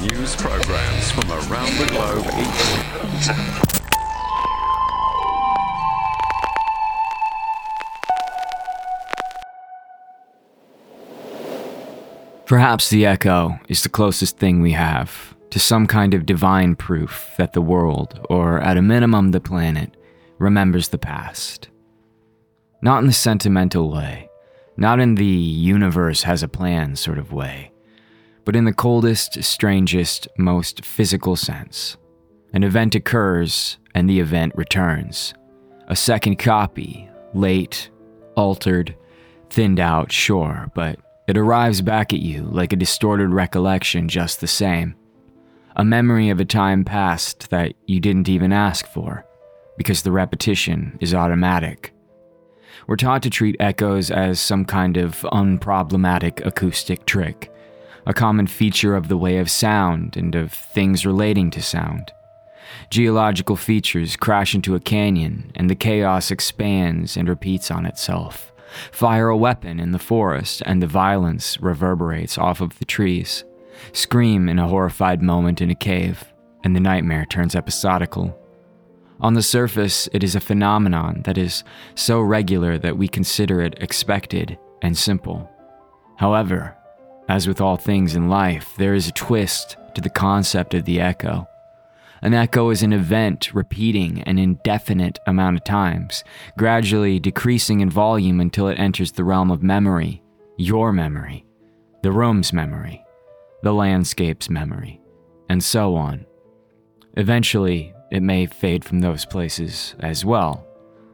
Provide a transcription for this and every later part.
news programs from around the globe each week. Perhaps the echo is the closest thing we have to some kind of divine proof that the world, or at a minimum the planet, remembers the past. Not in the sentimental way, not in the universe has a plan sort of way, but in the coldest, strangest, most physical sense. An event occurs and the event returns. A second copy, late, altered, thinned out, sure, but it arrives back at you like a distorted recollection just the same. A memory of a time past that you didn't even ask for, because the repetition is automatic. We're taught to treat echoes as some kind of unproblematic acoustic trick, a common feature of the way of sound and of things relating to sound. Geological features crash into a canyon and the chaos expands and repeats on itself. Fire a weapon in the forest and the violence reverberates off of the trees. Scream in a horrified moment in a cave and the nightmare turns episodical. On the surface, it is a phenomenon that is so regular that we consider it expected and simple. However, as with all things in life, there is a twist to the concept of the echo. An echo is an event repeating an indefinite amount of times, gradually decreasing in volume until it enters the realm of memory, your memory, the room's memory, the landscape's memory, and so on. Eventually, it may fade from those places as well,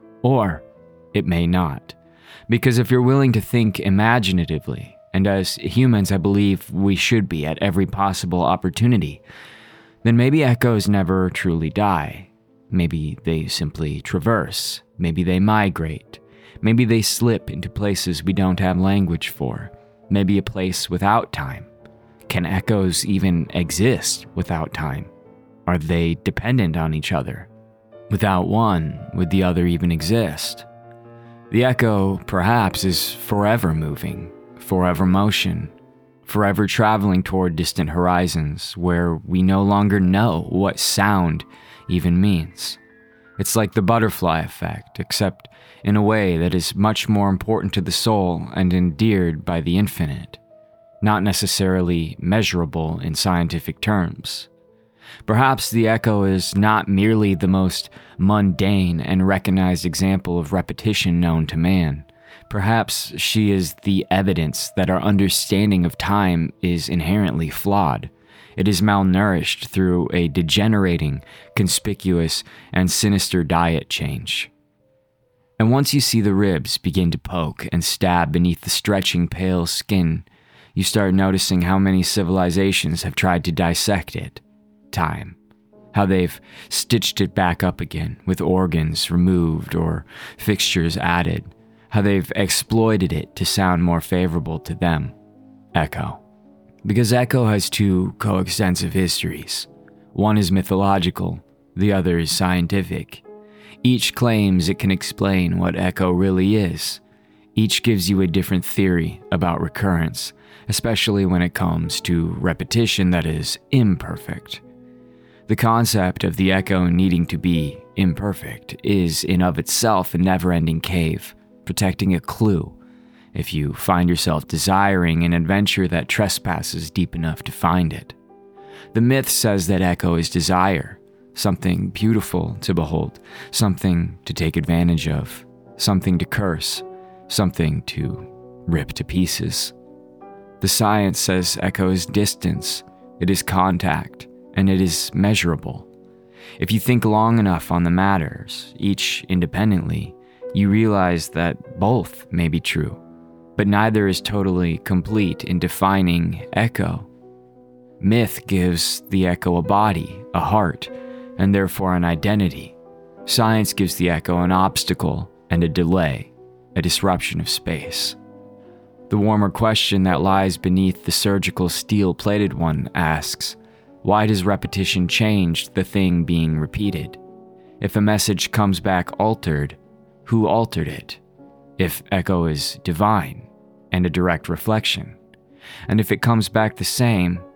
or it may not. Because if you're willing to think imaginatively, and as humans I believe we should be at every possible opportunity, then maybe echoes never truly die. Maybe they simply traverse. Maybe they migrate. Maybe they slip into places we don't have language for. Maybe a place without time. Can echoes even exist without time? Are they dependent on each other? Without one, would the other even exist? The echo, perhaps, is forever moving, forever motion, forever traveling toward distant horizons where we no longer know what sound even means. It's like the butterfly effect, except in a way that is much more important to the soul and endeared by the infinite, not necessarily measurable in scientific terms. Perhaps the echo is not merely the most mundane and recognized example of repetition known to man. Perhaps she is the evidence that our understanding of time is inherently flawed. It is malnourished through a degenerating, conspicuous, and sinister diet change. And once you see the ribs begin to poke and stab beneath the stretching pale skin, you start noticing how many civilizations have tried to dissect it. Time. How they've stitched it back up again with organs removed or fixtures added. How they've exploited it to sound more favorable to them. Echo. Because echo has two coextensive histories. One is mythological, the other is scientific. Each claims it can explain what echo really is. Each gives you a different theory about recurrence, especially when it comes to repetition that is imperfect. The concept of the echo needing to be imperfect is in of itself a never-ending cave, protecting a clue if you find yourself desiring an adventure that trespasses deep enough to find it. The myth says that echo is desire, something beautiful to behold, something to take advantage of, something to curse, something to rip to pieces. The science says echo is distance, it is contact, and it is measurable. If you think long enough on the matters, each independently, you realize that both may be true, but neither is totally complete in defining echo. Myth gives the echo a body, a heart, and therefore an identity. Science gives the echo an obstacle and a delay, a disruption of space. The warmer question that lies beneath the surgical steel-plated one asks, why does repetition change the thing being repeated? If a message comes back altered, who altered it? If echo is divine and a direct reflection? And if it comes back the same,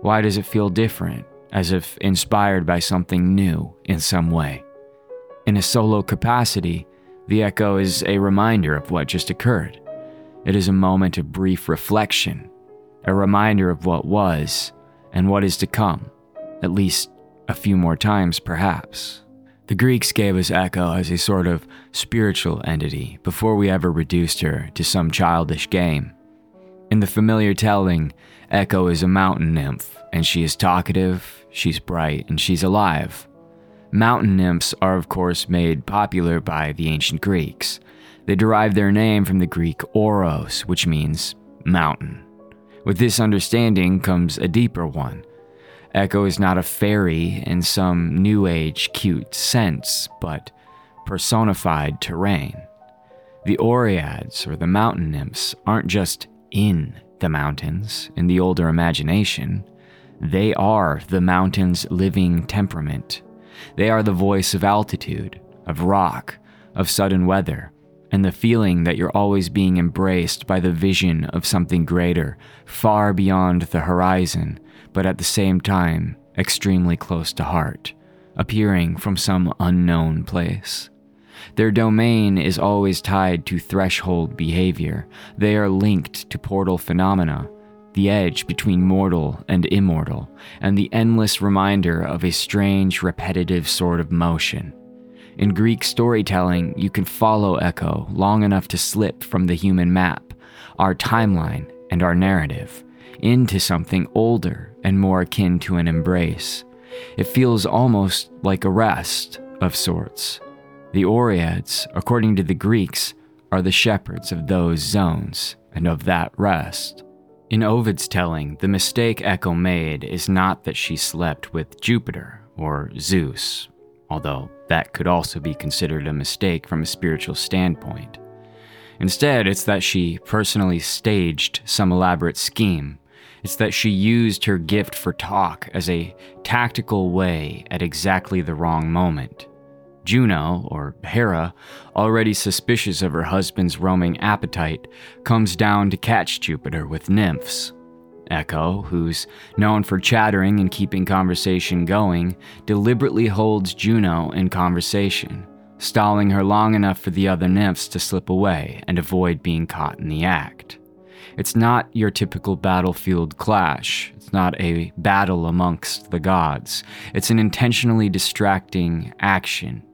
Why does it feel different, as if inspired by something new in some way? In a solo capacity, the echo is a reminder of what just occurred. It is a moment of brief reflection, a reminder of what was and what is to come, at least a few more times perhaps. The Greeks gave us Echo as a sort of spiritual entity before we ever reduced her to some childish game. In the familiar telling, Echo is a mountain nymph, and she is talkative, she's bright, and she's alive. Mountain nymphs are of course made popular by the ancient Greeks. They derive their name from the Greek oros, which means mountain. With this understanding comes a deeper one. Echo is not a fairy in some new age cute sense, but personified terrain. The Oreads, or the mountain nymphs, aren't just in the mountains in the older imagination. They are the mountain's living temperament. They are the voice of altitude, of rock, of sudden weather, and the feeling that you're always being embraced by the vision of something greater, far beyond the horizon, but at the same time, extremely close to heart, appearing from some unknown place. Their domain is always tied to threshold behavior. They are linked to portal phenomena, the edge between mortal and immortal, and the endless reminder of a strange, repetitive sort of motion. In Greek storytelling, you can follow Echo long enough to slip from the human map, our timeline, and our narrative, into something older and more akin to an embrace. It feels almost like a rest of sorts. The Oreads, according to the Greeks, are the shepherds of those zones and of that rest. In Ovid's telling, the mistake Echo made is not that she slept with Jupiter or Zeus, although that could also be considered a mistake from a spiritual standpoint. Instead, it's that she personally staged some elaborate scheme. It's that she used her gift for talk as a tactical way at exactly the wrong moment. Juno, or Hera, already suspicious of her husband's roaming appetite, comes down to catch Jupiter with nymphs. Echo, who's known for chattering and keeping conversation going, deliberately holds Juno in conversation, stalling her long enough for the other nymphs to slip away and avoid being caught in the act. It's not your typical battlefield clash. It's not a battle amongst the gods. It's an intentionally distracting action.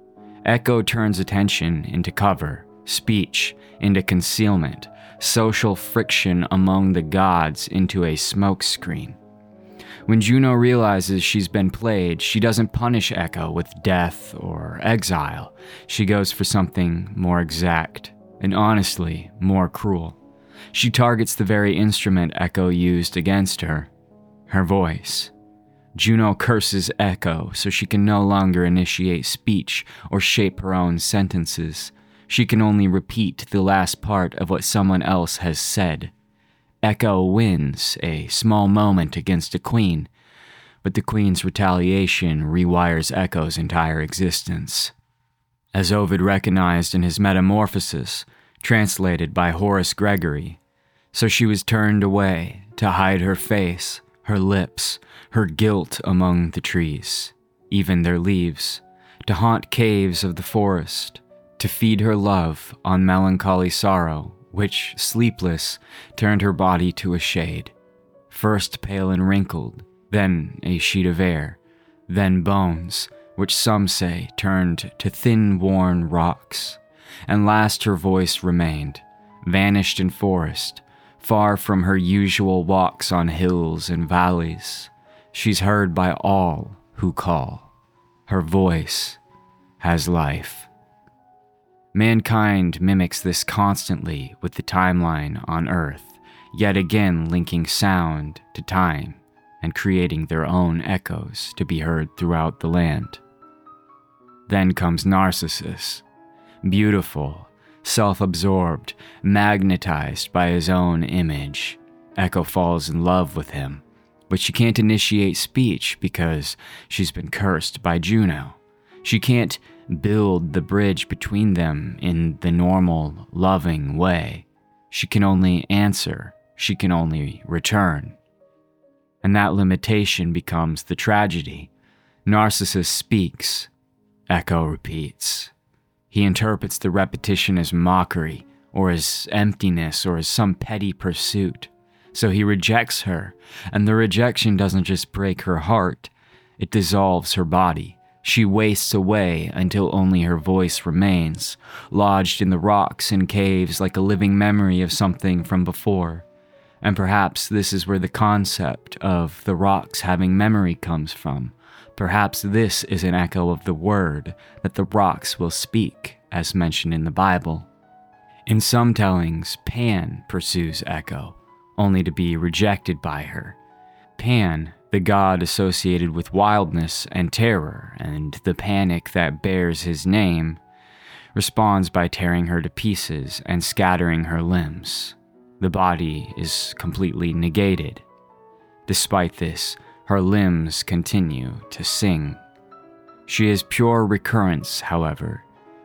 Echo turns attention into cover, speech into concealment, social friction among the gods into a smokescreen. When Juno realizes she's been played, she doesn't punish Echo with death or exile. She goes for something more exact, and honestly, more cruel. She targets the very instrument Echo used against her, her voice. Juno curses Echo so she can no longer initiate speech or shape her own sentences. She can only repeat the last part of what someone else has said. Echo wins a small moment against a queen, but the queen's retaliation rewires Echo's entire existence. As Ovid recognized in his Metamorphosis, translated by Horace Gregory, so she was turned away to hide her face, her lips, her guilt among the trees, even their leaves, to haunt caves of the forest, to feed her love on melancholy sorrow, which, sleepless, turned her body to a shade, first pale and wrinkled, then a sheet of air, then bones, which some say turned to thin worn rocks, and last her voice remained, vanished in forest, far from her usual walks on hills and valleys. She's heard by all who call. Her voice has life. Mankind mimics this constantly with the timeline on Earth, yet again linking sound to time and creating their own echoes to be heard throughout the land. Then comes Narcissus, beautiful, self-absorbed, magnetized by his own image. Echo falls in love with him, but she can't initiate speech because she's been cursed by Juno. She can't build the bridge between them in the normal, loving way. She can only answer. She can only return. and that limitation becomes the tragedy. Narcissus speaks, Echo repeats. He interprets the repetition as mockery, or as emptiness, or as some petty pursuit. So he rejects her, and the rejection doesn't just break her heart, it dissolves her body. She wastes away until only her voice remains, lodged in the rocks and caves like a living memory of something from before. And perhaps this is where the concept of the rocks having memory comes from. Perhaps this is an echo of the word that the rocks will speak, as mentioned in the Bible. In some tellings, Pan pursues Echo, only to be rejected by her. Pan, the god associated with wildness and terror and the panic that bears his name, responds by tearing her to pieces and scattering her limbs. The body is completely negated. Despite this, her limbs continue to sing. She is pure recurrence, however,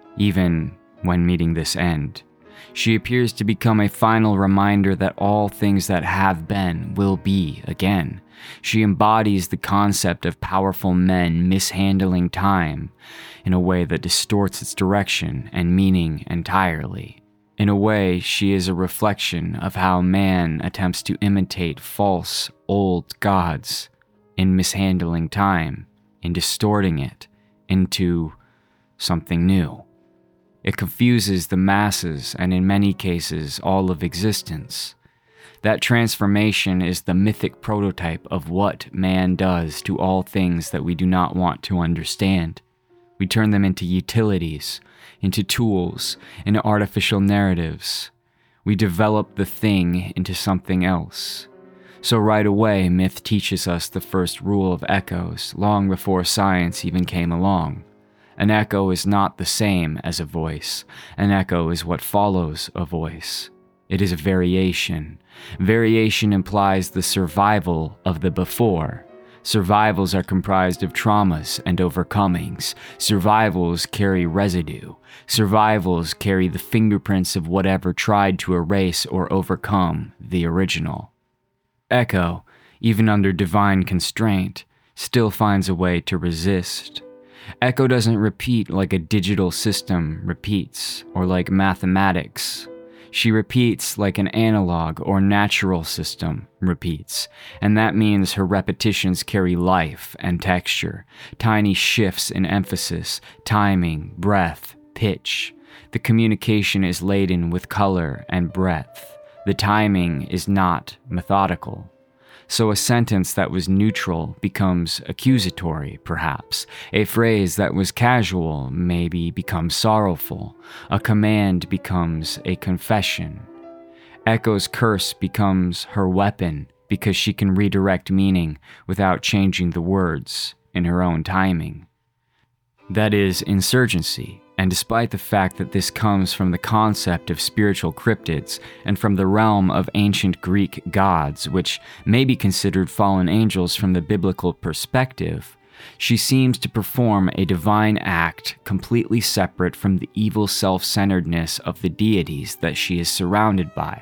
even when meeting this end. She appears to become a final reminder that all things that have been will be again. She embodies the concept of powerful men mishandling time in a way that distorts its direction and meaning entirely. In a way, she is a reflection of how man attempts to imitate false, old gods in mishandling time, in distorting it into something new. It confuses the masses and in many cases all of existence. That transformation is the mythic prototype of what man does to all things that we do not want to understand. We turn them into utilities, into tools, into artificial narratives. We develop the thing into something else. So right away, myth teaches us the first rule of echoes, long before science even came along. An echo is not the same as a voice. An echo is what follows a voice. It is a variation. Variation implies the survival of the before. Survivals are comprised of traumas and overcomings. Survivals carry residue. Survivals carry the fingerprints of whatever tried to erase or overcome the original. Echo, even under divine constraint, still finds a way to resist. Echo doesn't repeat like a digital system repeats, or like mathematics. She repeats like an analog or natural system repeats, and that means her repetitions carry life and texture, tiny shifts in emphasis, timing, breath, pitch. The communication is laden with color and breadth. The timing is not methodical. So a sentence that was neutral becomes accusatory, perhaps. A phrase that was casual maybe becomes sorrowful. A command becomes a confession. Echo's curse becomes her weapon because she can redirect meaning without changing the words in her own timing. That is insurgency. And despite the fact that this comes from the concept of spiritual cryptids and from the realm of ancient Greek gods, which may be considered fallen angels from the biblical perspective, she seems to perform a divine act completely separate from the evil self-centeredness of the deities that she is surrounded by.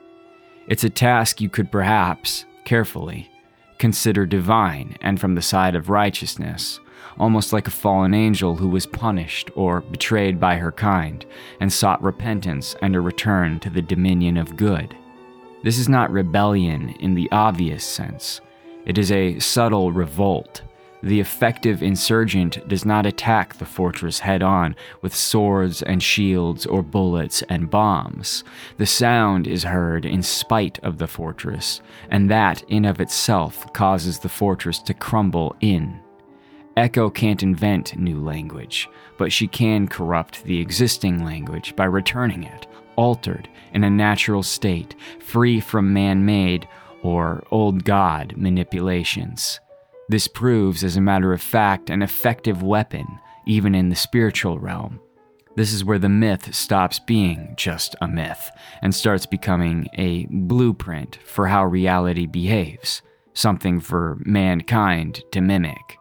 It's a task you could perhaps, carefully, consider divine and from the side of righteousness, almost like a fallen angel who was punished or betrayed by her kind and sought repentance and a return to the dominion of good. This is not rebellion in the obvious sense. It is a subtle revolt. The effective insurgent does not attack the fortress head-on with swords and shields or bullets and bombs. The sound is heard in spite of the fortress, and that in of itself causes the fortress to crumble in. Echo can't invent new language, but she can corrupt the existing language by returning it, altered, in a natural state, free from man-made or old god manipulations. This proves, as a matter of fact, an effective weapon, even in the spiritual realm. This is where the myth stops being just a myth and starts becoming a blueprint for how reality behaves, something for mankind to mimic.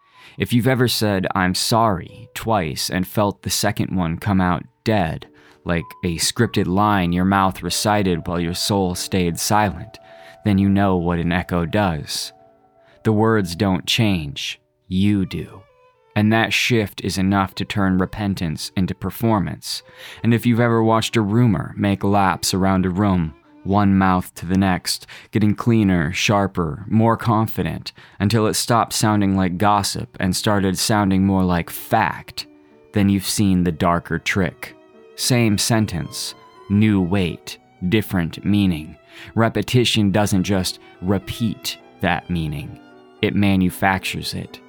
If you've ever said, "I'm sorry," twice and felt the second one come out dead, like a scripted line your mouth recited while your soul stayed silent, then you know what an echo does. The words don't change, you do. And that shift is enough to turn repentance into performance. And if you've ever watched a rumor make laps around a room, one mouth to the next, getting cleaner, sharper, more confident, until it stopped sounding like gossip and started sounding more like fact, then you've seen the darker trick. Same sentence, new weight, different meaning. Repetition doesn't just repeat that meaning, it manufactures it.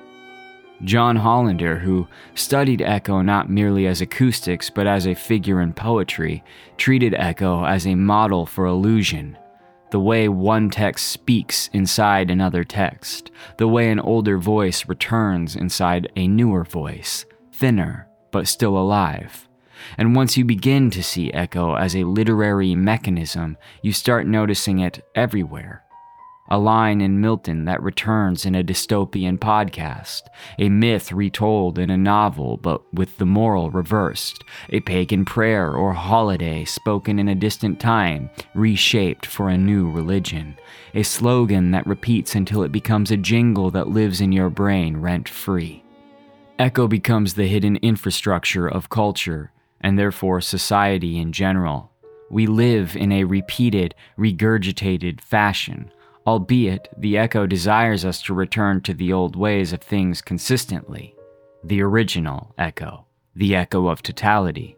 John Hollander, who studied echo not merely as acoustics but as a figure in poetry, treated echo as a model for illusion. The way one text speaks inside another text, the way an older voice returns inside a newer voice, thinner but still alive. And once you begin to see echo as a literary mechanism, you start noticing it everywhere. A line in Milton that returns in a dystopian podcast, a myth retold in a novel but with the moral reversed, a pagan prayer or holiday spoken in a distant time, reshaped for a new religion, a slogan that repeats until it becomes a jingle that lives in your brain rent-free. Echo becomes the hidden infrastructure of culture, and therefore society in general. We live in a repeated, regurgitated fashion, albeit the echo desires us to return to the old ways of things consistently, the original echo, the echo of totality.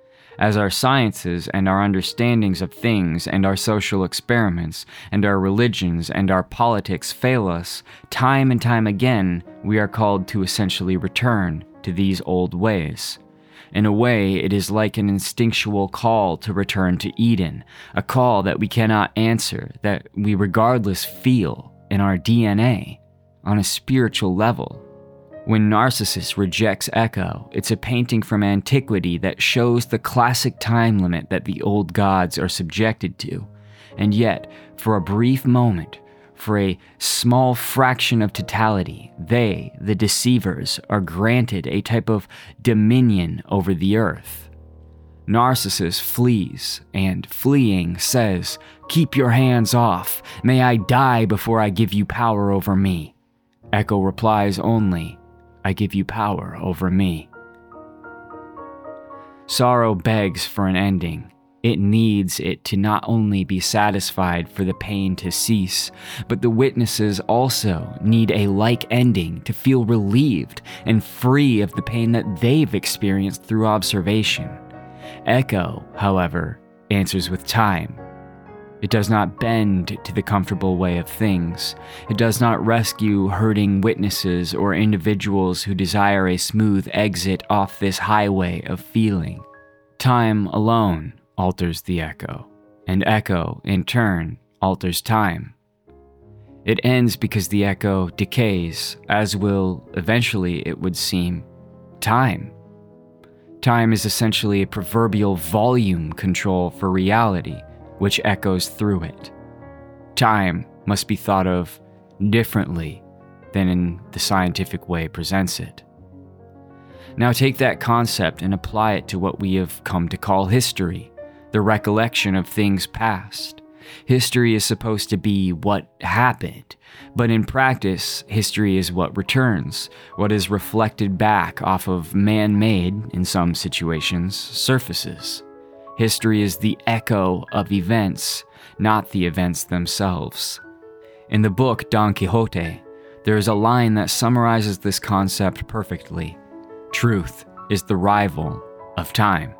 As our sciences and our understandings of things and our social experiments and our religions and our politics fail us, time and time again we are called to essentially return to these old ways. In a way, it is like an instinctual call to return to Eden, a call that we cannot answer, that we regardless feel in our DNA, on a spiritual level. When Narcissus rejects echo, it's a painting from antiquity that shows the classic time limit that the old gods are subjected to, and yet, for a brief moment, for a small fraction of totality, they, the deceivers, are granted a type of dominion over the earth. Narcissus flees, and fleeing says, "Keep your hands off. May I die before I give you power over me." Echo replies only, "I give you power over me." Sorrow begs for an ending. It needs it to not only be satisfied for the pain to cease, but the witnesses also need a like ending to feel relieved and free of the pain that they've experienced through observation. Echo, however, answers with time. It does not bend to the comfortable way of things. It does not rescue hurting witnesses or individuals who desire a smooth exit off this highway of feeling. Time alone alters the echo, and echo, in turn, alters time. It ends because the echo decays, as will, eventually it would seem, time. Time is essentially a proverbial volume control for reality, which echoes through it. Time must be thought of differently than in the scientific way presents it. Now take that concept and apply it to what we have come to call history, the recollection of things past. History is supposed to be what happened, but in practice, history is what returns, what is reflected back off of man-made, in some situations, surfaces. History is the echo of events, not the events themselves. In the book Don Quixote, there is a line that summarizes this concept perfectly. Truth is the rival of time.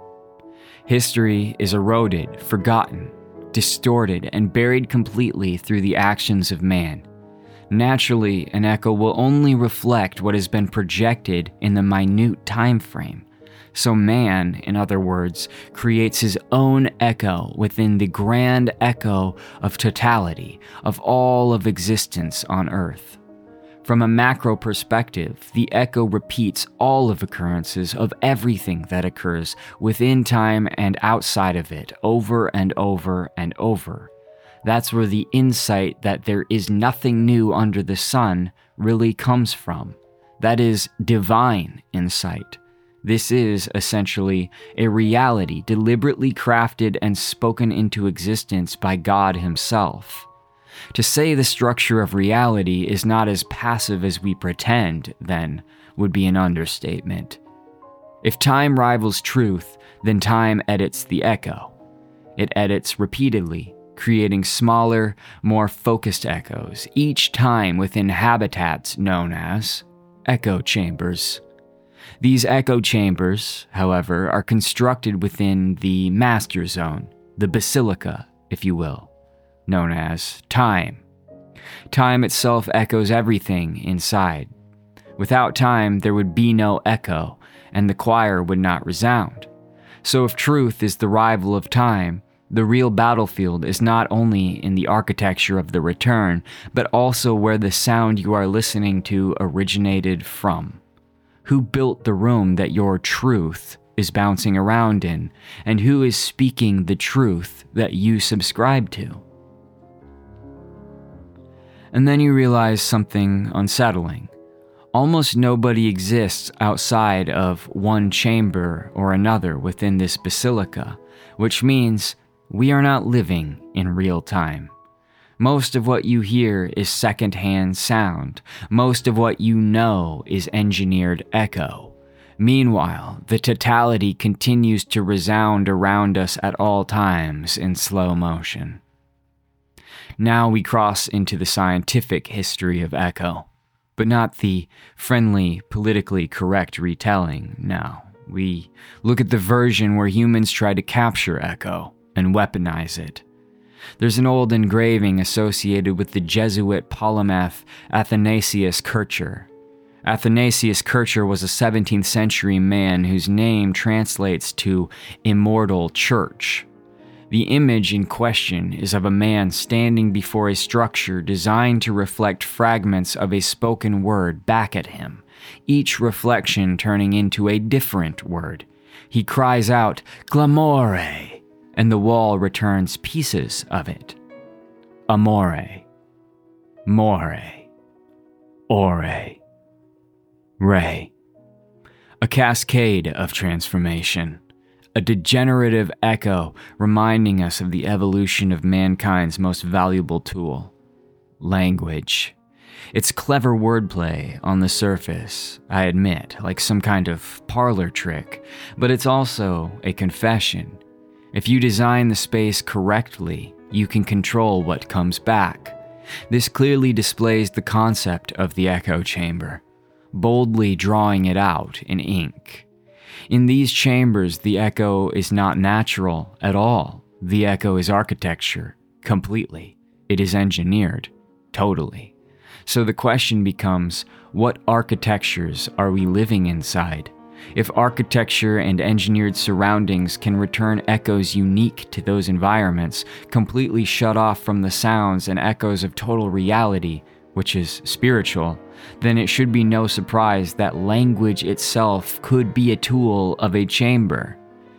History is eroded, forgotten, distorted, and buried completely through the actions of man. Naturally, an echo will only reflect what has been projected in the minute time frame. So man, in other words, creates his own echo within the grand echo of totality, of all of existence on Earth. From a macro perspective, the echo repeats all of occurrences of everything that occurs within time and outside of it over and over and over. That's where the insight that there is nothing new under the sun really comes from. That is divine insight. This is, essentially, a reality deliberately crafted and spoken into existence by God himself. To say the structure of reality is not as passive as we pretend, then, would be an understatement. If time rivals truth, then time edits the echo. It edits repeatedly, creating smaller, more focused echoes, each time within habitats known as echo chambers. These echo chambers, however, are constructed within the master zone, the basilica, if you will, known as time. Time itself echoes everything inside. Without time, there would be no echo, and the choir would not resound. So if truth is the rival of time, the real battlefield is not only in the architecture of the return, but also where the sound you are listening to originated from. Who built the room that your truth is bouncing around in, and who is speaking the truth that you subscribe to? And then you realize something unsettling. Almost nobody exists outside of one chamber or another within this basilica, which means we are not living in real time. Most of what you hear is secondhand sound. Most of what you know is engineered echo. Meanwhile, the totality continues to resound around us at all times in slow motion. Now we cross into the scientific history of echo, but not the friendly, politically correct retelling, no. We look at the version where humans try to capture echo and weaponize it. There's an old engraving associated with the Jesuit polymath Athanasius Kircher. Athanasius Kircher was a 17th century man whose name translates to immortal church. The image in question is of a man standing before a structure designed to reflect fragments of a spoken word back at him, each reflection turning into a different word. He cries out, "Clamore!" and the wall returns pieces of it. Amore, more, ore, re. A cascade of transformation. A degenerative echo reminding us of the evolution of mankind's most valuable tool, language. It's clever wordplay on the surface, I admit, like some kind of parlor trick, but it's also a confession. If you design the space correctly, you can control what comes back. This clearly displays the concept of the echo chamber, boldly drawing it out in ink. In these chambers, the echo is not natural at all. The echo is architecture, completely. It is engineered, totally. So the question becomes, what architectures are we living inside? If architecture and engineered surroundings can return echoes unique to those environments, completely shut off from the sounds and echoes of total reality, which is spiritual, then it should be no surprise that language itself could be a tool of a chamber.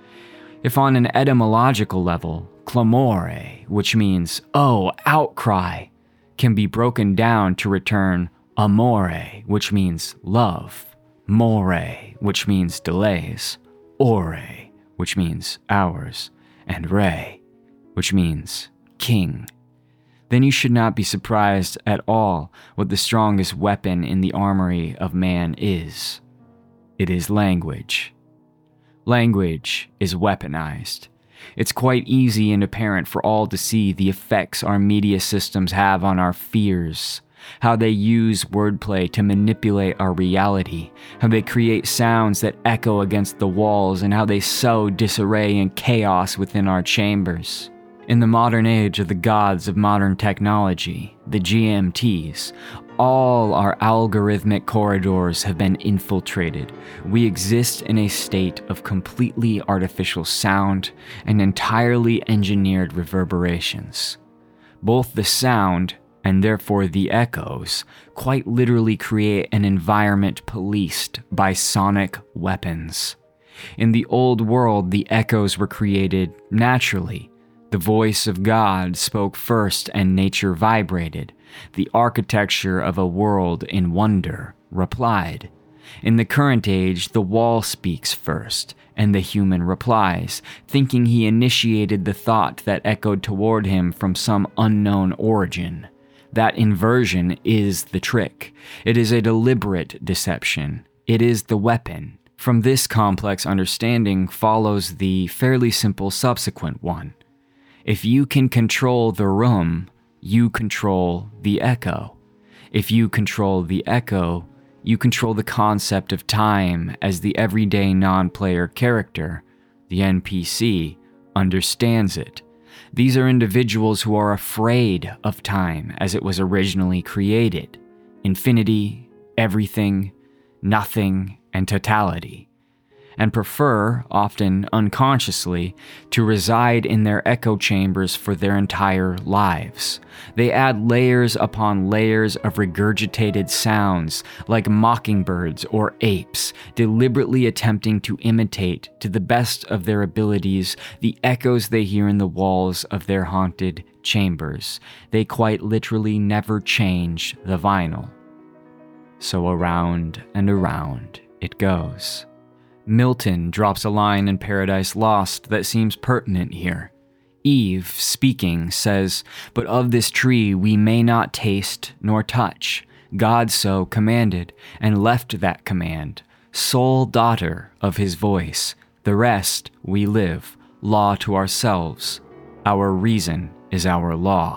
If on an etymological level, clamore, which means, oh, outcry, can be broken down to return amore, which means love, more, which means delays, ore, which means hours, and re, which means king, then you should not be surprised at all what the strongest weapon in the armory of man is. It is language. Language is weaponized. It's quite easy and apparent for all to see the effects our media systems have on our fears, how they use wordplay to manipulate our reality, how they create sounds that echo against the walls, and how they sow disarray and chaos within our chambers. In the modern age of the gods of modern technology, the GMTs, all our algorithmic corridors have been infiltrated. We exist in a state of completely artificial sound and entirely engineered reverberations. Both the sound, and therefore the echoes, quite literally create an environment policed by sonic weapons. In the old world, the echoes were created naturally. The voice of God spoke first and nature vibrated. The architecture of a world in wonder replied. In the current age, the wall speaks first, and the human replies, thinking he initiated the thought that echoed toward him from some unknown origin. That inversion is the trick. It is a deliberate deception. It is the weapon. From this complex understanding follows the fairly simple subsequent one. If you can control the room, you control the echo. If you control the echo, you control the concept of time as the everyday non-player character, the NPC, understands it. These are individuals who are afraid of time as it was originally created. Infinity, everything, nothing, and totality. And prefer, often unconsciously, to reside in their echo chambers for their entire lives. They add layers upon layers of regurgitated sounds, like mockingbirds or apes, deliberately attempting to imitate, to the best of their abilities, the echoes they hear in the walls of their haunted chambers. They quite literally never change the vinyl. So around and around it goes. Milton drops a line in Paradise Lost that seems pertinent here. Eve, speaking, says, "But of this tree we may not taste nor touch. God so commanded, and left that command. Sole daughter of his voice. The rest we live, law to ourselves. Our reason is our law."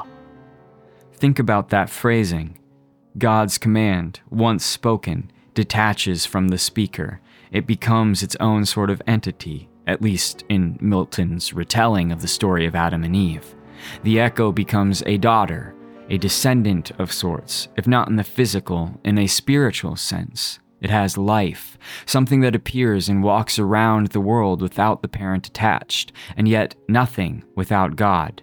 Think about that phrasing. God's command, once spoken, detaches from the speaker. It becomes its own sort of entity, at least in Milton's retelling of the story of Adam and Eve. The echo becomes a daughter, a descendant of sorts, if not in the physical, in a spiritual sense. It has life, something that appears and walks around the world without the parent attached, and yet nothing without God.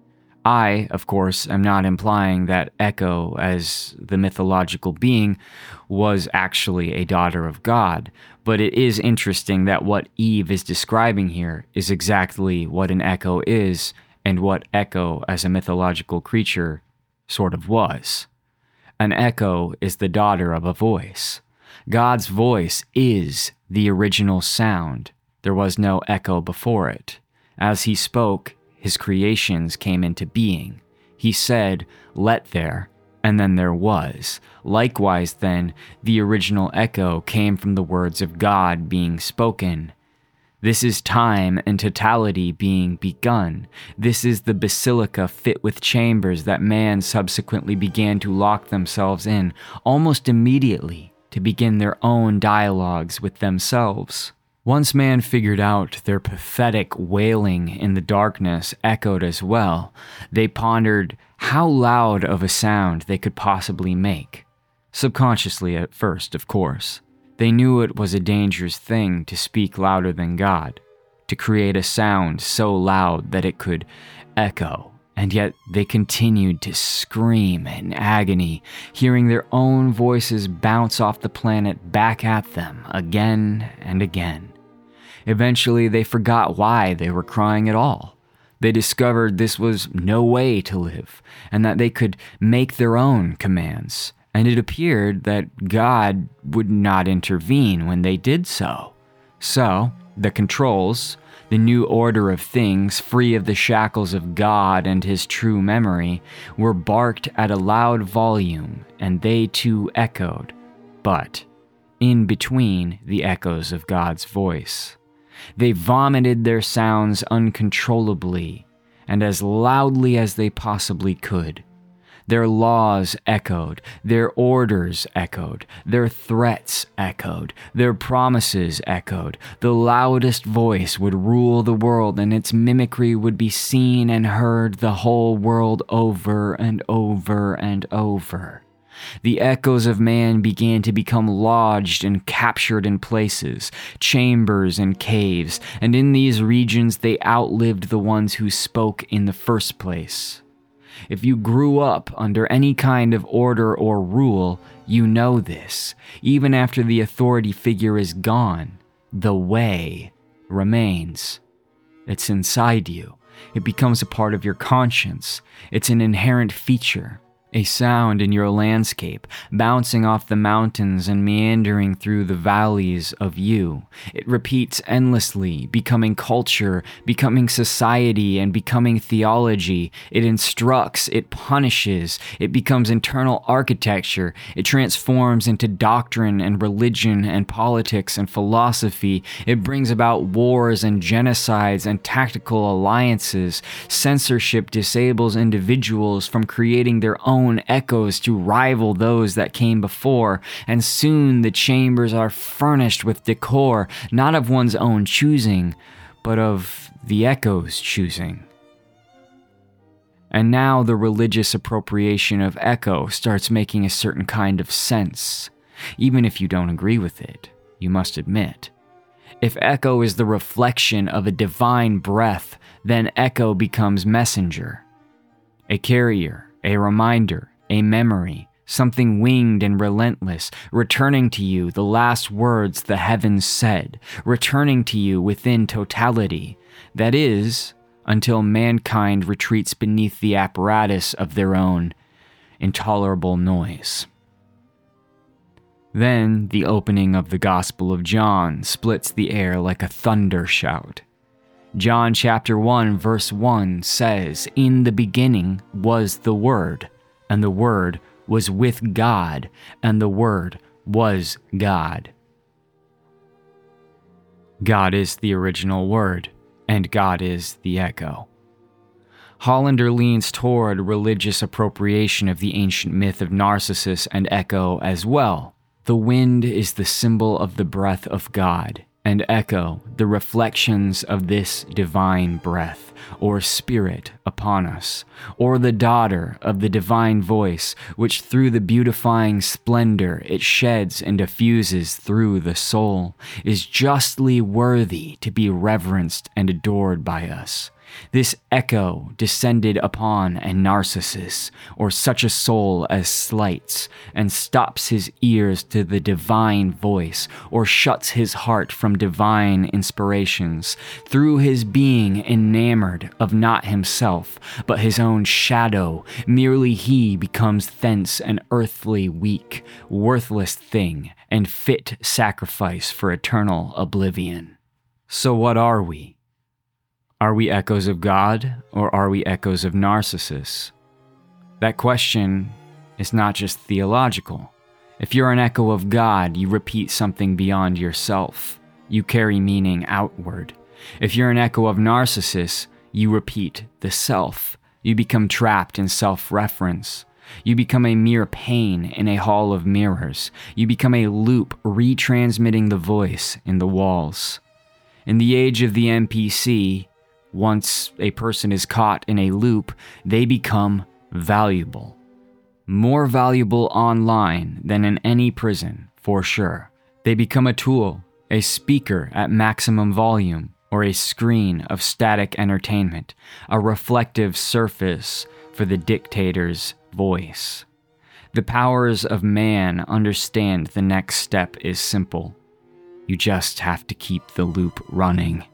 I, of course, am not implying that Echo, as the mythological being, was actually a daughter of God, but it is interesting that what Eve is describing here is exactly what an echo is, and what Echo, as a mythological creature, sort of was. An echo is the daughter of a voice. God's voice is the original sound. There was no echo before it. As he spoke, his creations came into being. He said, "Let there," and then there was. Likewise, then, the original echo came from the words of God being spoken. This is time and totality being begun. This is the basilica fit with chambers that man subsequently began to lock themselves in, almost immediately, to begin their own dialogues with themselves. Once man figured out their pathetic wailing in the darkness echoed as well, they pondered how loud of a sound they could possibly make. Subconsciously at first, of course. They knew it was a dangerous thing to speak louder than God, to create a sound so loud that it could echo, and yet they continued to scream in agony, hearing their own voices bounce off the planet back at them again and again. Eventually, they forgot why they were crying at all. They discovered this was no way to live, and that they could make their own commands, and it appeared that God would not intervene when they did so. So, the controls, the new order of things free of the shackles of God and his true memory, were barked at a loud volume, and they too echoed, but in between the echoes of God's voice. They vomited their sounds uncontrollably and as loudly as they possibly could. Their laws echoed, their orders echoed, their threats echoed, their promises echoed. The loudest voice would rule the world, and its mimicry would be seen and heard the whole world over and over and over. The echoes of man began to become lodged and captured in places, chambers and caves, and in these regions they outlived the ones who spoke in the first place. If you grew up under any kind of order or rule, you know this. Even after the authority figure is gone, the way remains. It's inside you. It becomes a part of your conscience. It's an inherent feature. A sound in your landscape, bouncing off the mountains and meandering through the valleys of you. It repeats endlessly, becoming culture, becoming society, and becoming theology. It instructs, it punishes, it becomes internal architecture. It transforms into doctrine and religion and politics and philosophy. It brings about wars and genocides and tactical alliances. Censorship disables individuals from creating their own echoes to rival those that came before, and soon the chambers are furnished with decor, not of one's own choosing, but of the echo's choosing. And now the religious appropriation of echo starts making a certain kind of sense, even if you don't agree with it, you must admit. If echo is the reflection of a divine breath, then echo becomes messenger, a carrier, a reminder, a memory, something winged and relentless, returning to you the last words the heavens said, returning to you within totality. That is, until mankind retreats beneath the apparatus of their own intolerable noise. Then the opening of the Gospel of John splits the air like a thunder shout. John chapter 1 verse 1 says, "In the beginning was the Word, and the Word was with God, and the Word was God." God is the original Word, and God is the echo. Hollander leans toward religious appropriation of the ancient myth of Narcissus and Echo as well. The wind is the symbol of the breath of God, and echo the reflections of this divine breath, or spirit, upon us, or the daughter of the divine voice, which through the beautifying splendor it sheds and diffuses through the soul, is justly worthy to be reverenced and adored by us. This echo descended upon a Narcissus, or such a soul as slights, and stops his ears to the divine voice, or shuts his heart from divine inspirations, through his being enamored of not himself, but his own shadow. Merely he becomes thence an earthly, weak, worthless thing, and fit sacrifice for eternal oblivion. So what are we? Are we echoes of God, or are we echoes of Narcissus? That question is not just theological. If you're an echo of God, you repeat something beyond yourself. You carry meaning outward. If you're an echo of Narcissus, you repeat the self. You become trapped in self-reference. You become a mere pane in a hall of mirrors. You become a loop retransmitting the voice in the walls. In the age of the NPC, once a person is caught in a loop, they become valuable. More valuable online than in any prison, for sure. They become a tool, a speaker at maximum volume, or a screen of static entertainment, a reflective surface for the dictator's voice. The powers of man understand the next step is simple. You just have to keep the loop running.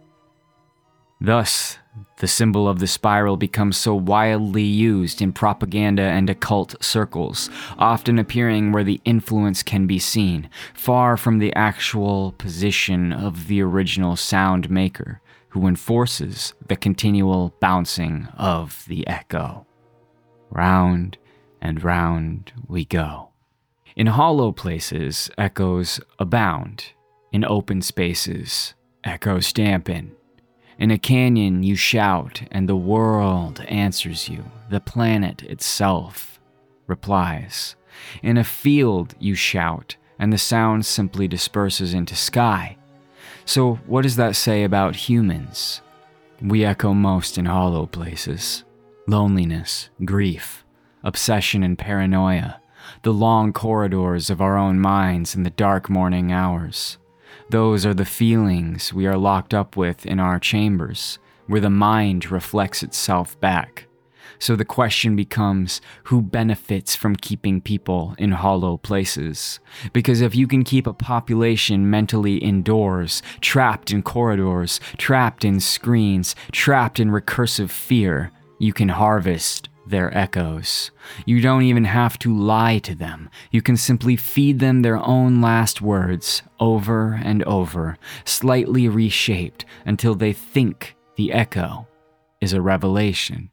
Thus, the symbol of the spiral becomes so wildly used in propaganda and occult circles, often appearing where the influence can be seen, far from the actual position of the original sound maker, who enforces the continual bouncing of the echo. Round and round we go. In hollow places, echoes abound. In open spaces, echoes dampen. In a canyon, you shout, and the world answers you. The planet itself replies. In a field, you shout, and the sound simply disperses into sky. So what does that say about humans? We echo most in hollow places. Loneliness, grief, obsession and paranoia, the long corridors of our own minds in the dark morning hours. Those are the feelings we are locked up with in our chambers, where the mind reflects itself back. So the question becomes, who benefits from keeping people in hollow places? Because if you can keep a population mentally indoors, trapped in corridors, trapped in screens, trapped in recursive fear, you can harvest their echoes. You don't even have to lie to them. You can simply feed them their own last words over and over, slightly reshaped until they think the echo is a revelation.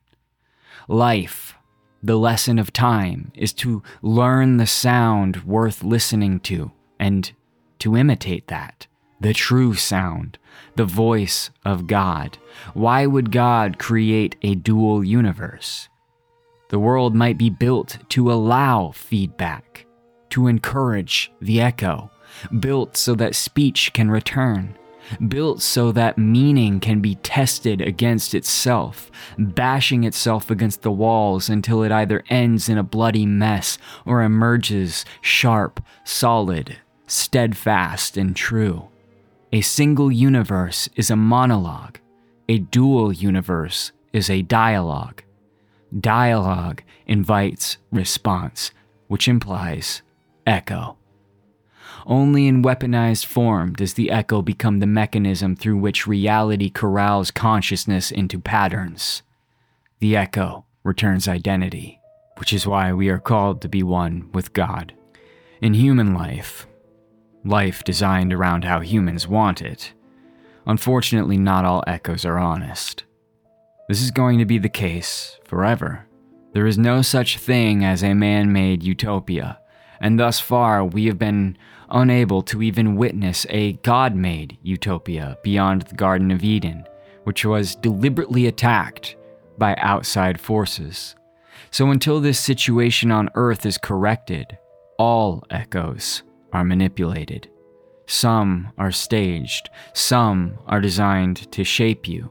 Life, the lesson of time, is to learn the sound worth listening to and to imitate that. The true sound, the voice of God. Why would God create a dual universe? The world might be built to allow feedback, to encourage the echo, built so that speech can return, built so that meaning can be tested against itself, bashing itself against the walls until it either ends in a bloody mess or emerges sharp, solid, steadfast, and true. A single universe is a monologue. A dual universe is a dialogue. Dialogue invites response, which implies echo. Only in weaponized form does the echo become the mechanism through which reality corrals consciousness into patterns. The echo returns identity, which is why we are called to be one with God. In human life designed around how humans want it, unfortunately not all echoes are honest. This is going to be the case forever. There is no such thing as a man-made utopia, and thus far we have been unable to even witness a God-made utopia beyond the Garden of Eden, which was deliberately attacked by outside forces. So until this situation on Earth is corrected, all echoes are manipulated. Some are staged, some are designed to shape you.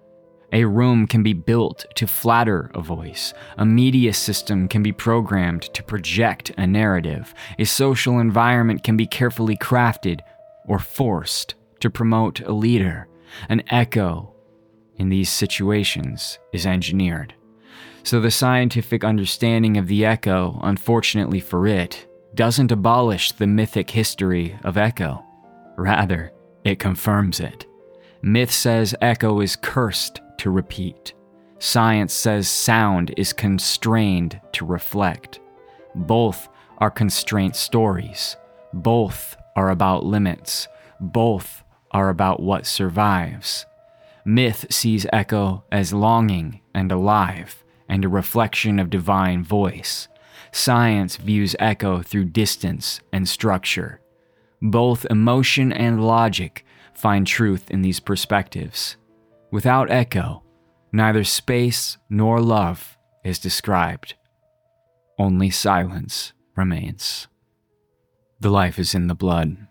A room can be built to flatter a voice. A media system can be programmed to project a narrative. A social environment can be carefully crafted or forced to promote a leader. An echo in these situations is engineered. So the scientific understanding of the echo, unfortunately for it, doesn't abolish the mythic history of echo. Rather, it confirms it. Myth says echo is cursed to repeat. Science says sound is constrained to reflect. Both are constraint stories. Both are about limits. Both are about what survives. Myth sees echo as longing and alive, and a reflection of divine voice. Science views echo through distance and structure. Both emotion and logic find truth in these perspectives. Without echo, neither space nor love is described. Only silence remains. The life is in the blood.